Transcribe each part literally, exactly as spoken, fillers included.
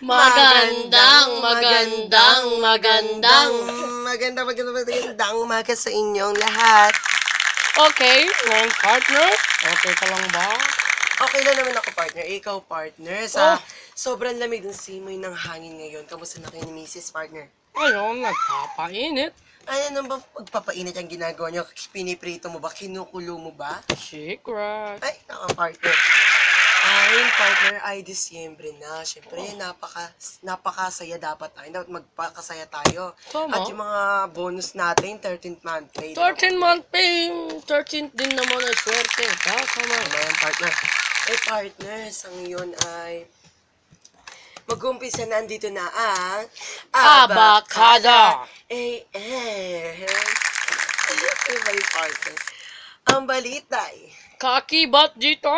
Magandang, magandang, magandang. Magandang, magandang, magandang umaga sa inyong lahat. Okay, wrong partner. Okay ka lang ba? Okay lang naman ako, partner. Ikaw, partner. Sa Oh. sobrang lamig ng simoy ng hangin ngayon. Kamusta na kayo ni Missus Partner? Ayun, nagpapainit. Ano bang pagpapainit ang ginagawa niyo? Piniprito mo ba? Kinukulo mo ba? Secret. Ay, naka, partner. Ayun, partner, ay Disyembre na. Siyempre, napaka, napakasaya dapat tayo. Dapat magpakasaya tayo. Tama. At yung mga bonus natin, thirteenth month pay. thirteen month pay. thirteenth din naman ay swerte. Kasama. Ano yan, partner? Eh, partner, sa ngayon ay mag-umpisa na, andito na ang Abacada. Eh, eh. Ano ba yung partner? Ang balita ay Kakibat dito.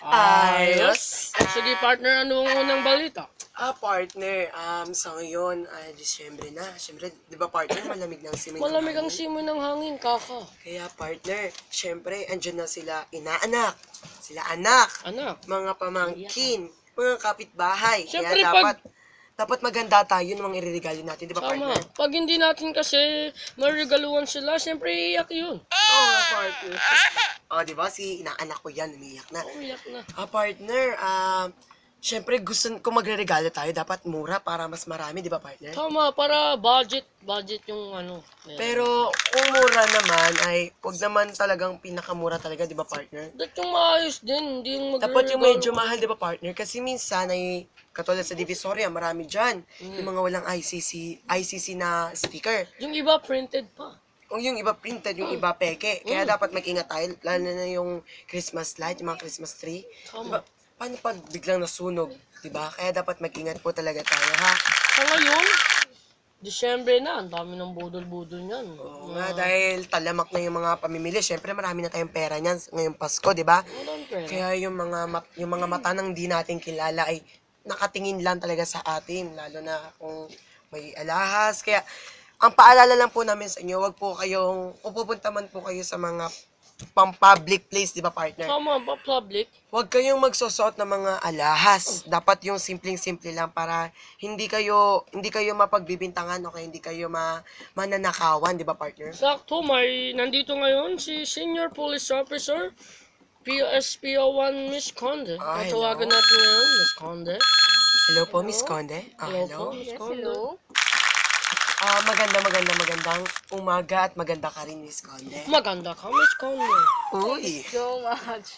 ayos. Sige partner, ano ang unang balita? Ah, partner, um, sa ngayon ay Disyembre na. Siyempre, di ba partner, malamig ng simoy ng Malamig ang hangin? simoy ng hangin, kaka. Kaya partner, siyempre, andyan na sila inaanak, sila anak, Anak. mga pamangkin, mga kapitbahay. Siyempre, Kaya pag- dapat, dapat maganda tayo ng mga iririgalo natin, di ba Tama. partner? Pag hindi natin kasi marigaluhan sila, siyempre iiyak yun. Oo nga, partner. O, di ba, si inaanak ko yan, umiyak na. Umiyak na. Ah, partner, ah, siyempre, gusto, kung magre-regalo tayo, dapat mura para mas marami, di ba partner? Tama, para budget, budget yung ano. Ayan. Pero kung mura naman ay wag naman talagang pinakamura talaga, 'di ba, partner? Dapat yung maayos din, hindi yung mag Dapat yung medyo mahal, 'di ba, partner? Kasi minsan ay katulad sa Divisoria, marami diyan yung mga walang I C C I C C na sticker. Yung iba printed pa. O yung iba printed, yung iba peke. Kaya dapat mag-ingat tayo, lalo na yung Christmas light, yung mga Christmas tree. Tama. Diba? Paano pag biglang nasunog, 'di ba? Kaya dapat mag-ingat po talaga tayo, ha? Sa ngayon, Disyembre na, ang dami ng budol-budol niyan. Oo nga, dahil talamak na yung mga pamimili. Siyempre, marami na tayong pera niyan ngayong Pasko, 'di ba? Walang pera. Kaya yung mga mat, yung mga mata nang di natin kilala ay nakatingin lang talaga sa atin, lalo na kung may alahas. Kaya ang paalala lang po namin sa inyo, wag po kayong kung pupunta man po kayo sa mga pang public place, di ba, partner? Tama ba, public? Huwag kayong magsusuot ng mga alahas. Dapat yung simpleng-simple lang para hindi kayo hindi kayo mapagbibintangan o kaya hindi kayo ma, mananakawan, di ba, partner? Sakto, may nandito ngayon si Senior Police Officer, P S P O one Miss Conde. Ah, Tatawagan hello. natin ngayon, Miss Conde. Hello po, Miss Conde. Ah, Hello hello. po, Miss Yes, Conde. hello. Ah, maganda, maganda, magandang umaga at maganda ka rin, Miss Conde. Maganda ka, Miss Conde. Uy! So much.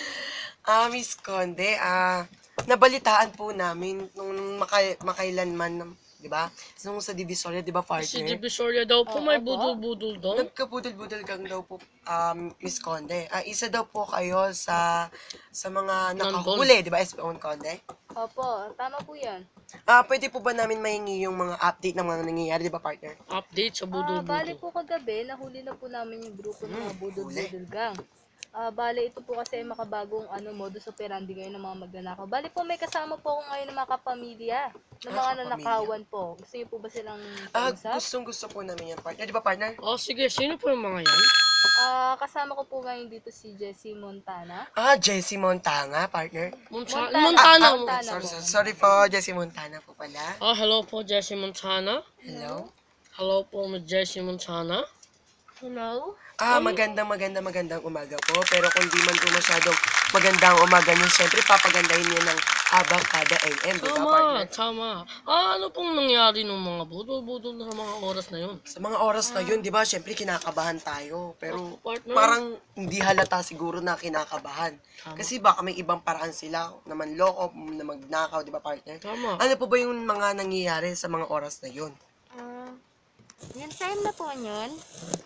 Ah, Miss Conde, ah, nabalitaan po namin nung makay, makailanman, di ba? Nung sa Divisoria, di ba, Si partner? Divisoria daw po, Oo may po. budol-budol doon. Nagkabudol-budol kang daw po, um, Miss Conde. Ah, isa daw po kayo sa sa mga nakahuli, di ba, S P O Conde? Opo, tama po yan. Ah, pwede po ba namin mahingi yung mga update ng mga nangyayari, di ba, partner? Update sa Ah, bali budol-budol. po kagabi, nahuli na po namin yung grupo ng mga Hmm, budol-budol gang. Ah, bali ito po kasi ay makabagong ano, modus operandi ngayon ng mga magnanakaw. Bali po may kasama po ako ngayon ng mga kapamilya, ng Ah, mga kapamilya. nanakawan po. Gusto niyo po ba silang Ah, kausap? gustong gusto po namin yan, partner. Di ba, partner? Oh, sige, sino po yung mga yan? Ah, kasama ko po ngayon dito si Jessie Montana. Ah, Jessie Montana, partner. Monta- Montana. Montana. Ah, mo. Montana. Sorry, sorry, sorry po, Jessie Montana po pala. Ah, hello po, Jessie Montana. Hello? Hello po, Miss Jessie Montana. Hello? Ah, magandang, magandang, magandang umaga po. Pero kung di man po masyadong magandang umaga niyo, syempre papagandahin niyo ng Abacada A M, di ba, Tama, partner? tama. Ah, ano pong nangyari nung mga budol-budol na mga oras na yun? Sa mga oras na yun, di ba, syempre kinakabahan tayo. Pero Partner. parang hindi halata siguro na kinakabahan. Tama. Kasi baka may ibang paraan sila na manloko, na magnakaw, di ba, partner? Tama. Ano po ba yung mga nangyayari sa mga oras na yun? Ah, yung time na po yun,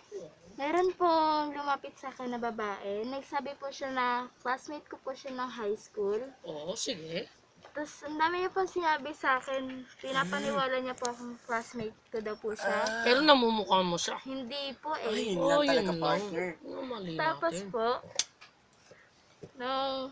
meron pong lumapit sa akin na babae. Nagsabi po siya na classmate ko po siya ng high school. Oo, sige. Tapos, ang dami niya po sinabi sa akin, pinapaniwala niya po akong classmate ko daw po siya. Pero namumukha mo siya. Hindi po Ay, eh. yun Oh, lang yun talaga, lang. partner. Ano, mali Tapos natin. po, nung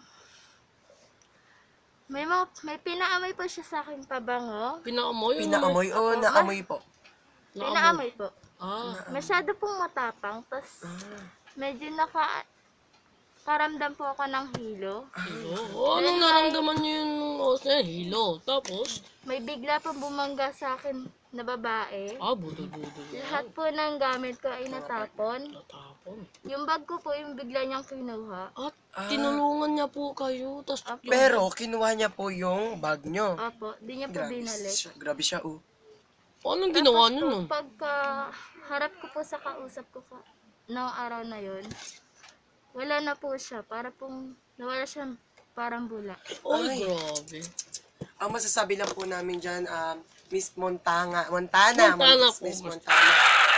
may mga, may pinaamoy po siya sa akin pabango. Pinaamoy? Pinaamoy o Ako, naamoy po? Naamoy. Pinaamoy po. Ah, Masyado pong matapang. Tapos, Ah, medyo naka, karamdam po ako ng hilo. oo. Oh, anong naramdaman niyo yun nung Oo, sa hilo. Tapos, May bigla pong bumangga sa akin na babae. ah, budol-budol Lahat yan. po ng gamit ko ay natapon. Natapon. Yung bag ko po, yung bigla niyang kinuha. At Ah. tinulungan niya po kayo. Tapos, Apo. Pero, kinuha niya po yung bag nyo. Opo, di niya po Grabe binalik. siya, grabe siya, oh. anong ginawa Tapos niyo po, nun? pagka harap ko po sa kausap ko sa noong araw na yon, wala na po siya. Para pong nawala siya parang bula. Ay, grabe. Ang masasabi lang po namin dyan, um, Miss Montana, Montana, Montana Miss, po. Miss Montana.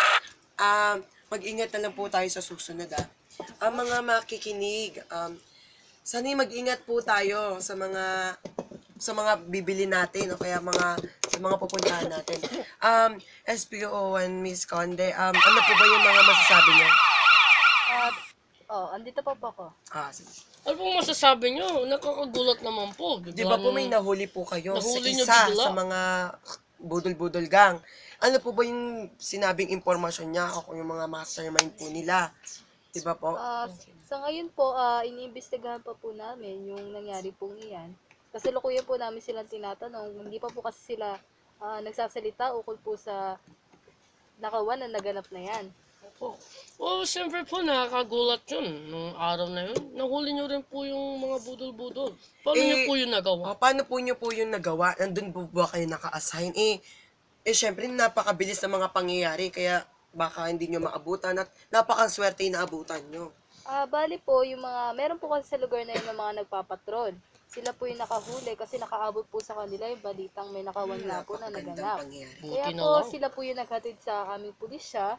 Um, mag-ingat na lang po tayo sa susunod, ah. Ang mga makikinig, um, sana'y mag-ingat po tayo sa mga sa mga bibili natin o kaya mga sa mga pupuntahan natin. Um, S P O one Miss Conde, um, ano po ba yung mga masasabi niyo? At, oh, andito po po ako. Ah, sige. Ano pong masasabi niyo? Nakakagulat naman po. Di ba po may nahuli po kayo Nahuli niyo sa isa bigla. sa mga budol-budol gang? Ano po ba yung sinabing impormasyon niya o kung yung mga mastermind po nila? Di ba po? Ah, sa ngayon po, ah, iniimbestigahan pa po namin yung nangyari pong iyan. Kasi lukuyan po namin silang tinatanong. Hindi pa po kasi sila ah, nagsasalita ukol po sa nakawan na naganap na yan. po. Oh, siyempre po, nakakagulat yun. Nung araw na yun, nahuli niyo rin po yung mga budol-budol. Paano Eh, niyo po yun nagawa? O, paano po niyo po yung nagawa? Nandun po ba kayo naka-assign? Eh, eh syempre, napakabilis ng mga pangyayari, kaya baka hindi nyo maabutan at napakaswerte yung naabutan nyo. Ah, bali po, yung mga, meron po kasi sa lugar na yun ng mga nagpapatrol. Sila po yung nakahuli kasi nakaabot po sa kanila yung balitang may nakawan nga po na Napakagandang naganap. pangyayari. Buti Kaya na po, lang. sila po yung naghatid sa aming pulisya.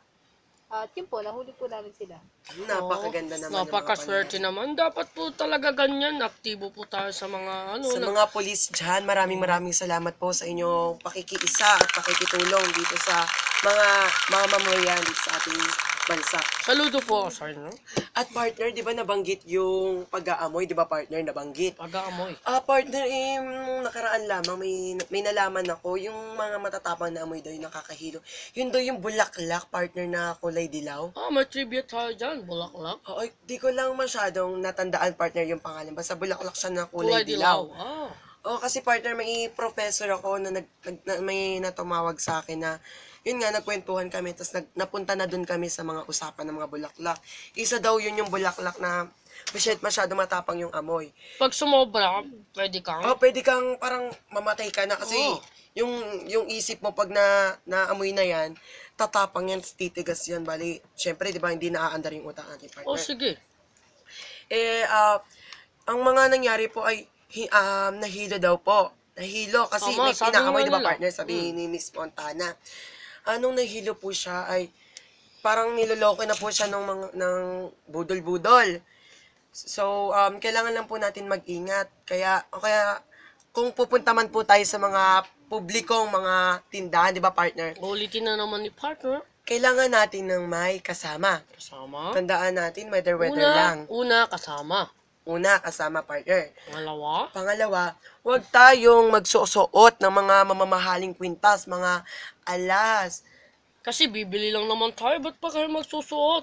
At yun po, nahuli po namin sila. Napakaganda naman yung mga Napakaswerte pangyayari. naman. Dapat po talaga ganyan. Aktibo po tayo sa mga ano. Sa na- mga polis dyan, maraming maraming salamat po sa inyong pakikiisa at pakikitulong dito sa mga mga mamamayan dito sa ating bansa. Saludo po ako sa inyo. At partner, di ba nabanggit yung pag-aamoy? Di ba partner, nabanggit? Pag-aamoy. Ah, partner, eh, nung nakaraan lamang, may, may nalaman ako, yung mga matatapang na amoy daw yung nakakahilo. Yun daw yung bulaklak, partner, na kulay dilaw. Ah, may tribute tayo dyan. Bulaklak. Oo, di ko lang masyadong natandaan, partner, yung pangalan. Basta bulaklak siya na kulay, Kulay dilaw. dilaw. Ah. Oo, kasi partner, may professor ako na, nag, nag, na may natumawag sa akin na, yun nga, nagkwentuhan kami, tapos nag, napunta na dun kami sa mga usapan ng mga bulaklak. Isa daw yun yung bulaklak na masyad, masyado matapang yung amoy. Pag sumobra, pwede kang. Oh, pwede kang parang mamatay ka na kasi Oo. yung yung isip mo pag na naamoy na yan, tatapang yan, titigas yan. Bali, syempre, di ba, hindi naaandar yung utak natin, partner. Oh, sige. Eh, ah, ang mga nangyari po ay hi, um, nahilo daw po. Nahilo kasi Tama, may sabi pinaamoy, nga di ba, nila. partner? Sabi ni Miss Montana. Anong nahilo po siya ay parang niloloko na po siya ng mga ng budol-budol. So, um, kailangan lang po natin mag-ingat. Kaya, o kaya, kung pupunta man po tayo sa mga publikong mga tindahan, di ba, partner? Ulitin na naman ni partner. Kailangan natin ng may kasama. Kasama. Tandaan natin, weather-weather Una, lang. una kasama. Una, kasama, partner. Pangalawa, Pangalawa, huwag tayong magsusuot ng mga mamamahaling kwintas, mga alas. kasi bibili lang naman tayo, ba't pa kayo magsusuot?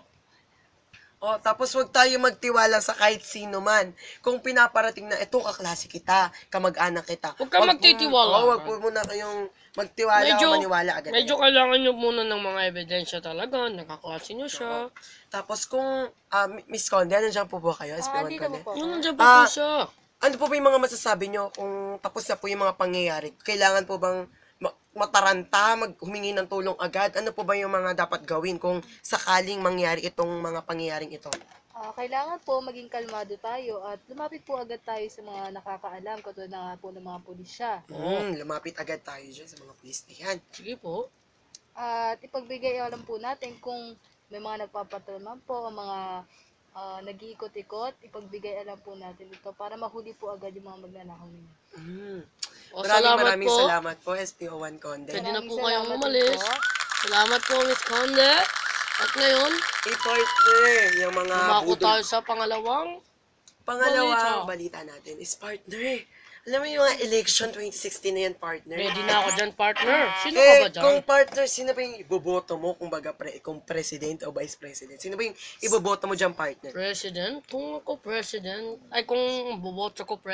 O, tapos huwag tayo magtiwala sa kahit sino man. Kung pinaparating na, ito kaklase kita, kamag-anak kita. Huwag ka magtitiwala. Oo, huwag po muna kayong magtiwala o maniwala agad. medyo kailangan nyo muna ng mga ebidensya talaga, nakaklase nyo siya. Tapos kung, ah, Miss Conde, nandiyan po ba kayo? S P Ah, one dito Conde? po po. Yun, nandiyan pa Ah, po siya. Ano po ba yung mga masasabi nyo kung tapos na po yung mga pangyayari? Kailangan po bang ma- mataranta, mag humingi ng tulong agad? Ano po ba yung mga dapat gawin kung sakaling mangyari itong mga pangyayaring ito? Ah, kailangan po maging kalmado tayo at lumapit po agad tayo sa mga nakakaalam katulad na nga po ng mga pulisya. Hmm, lumapit agad tayo dyan sa mga pulis na yan. Sige po. At ipagbigay alam po natin kung may mga nagpapatrol man po o mga ah, nag-iikot-ikot, ipagbigay alam po natin ito para mahuli po agad yung mga magnanakaw ninyo. Hmm. O, Maraming salamat maraming po. salamat po, S P O one Conde. Pwede na po Maraming kayong salamat umalis. din po. Salamat po, Miss Conde. At ngayon, Eh, partner, yung mga lumako budol. tayo sa pangalawang. Pangalawang balita. balita natin is partner. Alam mo yung mga election twenty sixteen na yan, partner? Ready na ako dyan, partner. Sino ka Eh, ba dyan? kung partner, sino ba yung iboboto mo kung baga pre, kung president o vice president? Sino ba yung iboboto mo dyan, partner? President? Kung ako president, ay kung buboto ko president,